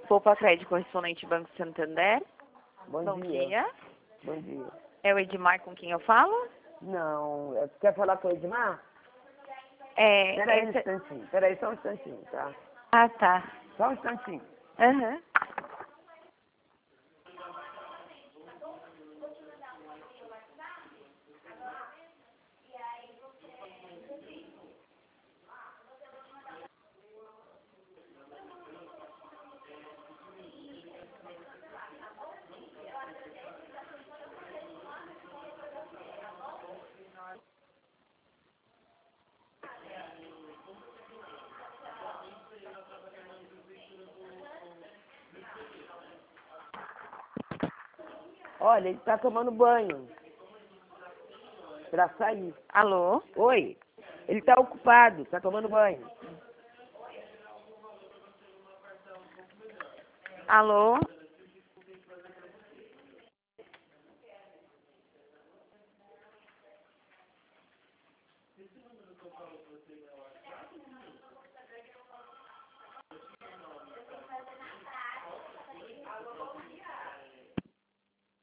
Poupa Crédito, correspondente Banco Santander. Bom dia. dia. Bom dia. É o Edmar com quem eu falo? Não, quer falar com o Edmar? É. Peraí um instantinho, peraí só um instantinho, tá? Ah, tá. Só um instantinho. Aham. Olha, ele tá tomando banho. Pra sair. Alô? Oi? Ele tá ocupado, tá tomando banho. Alô?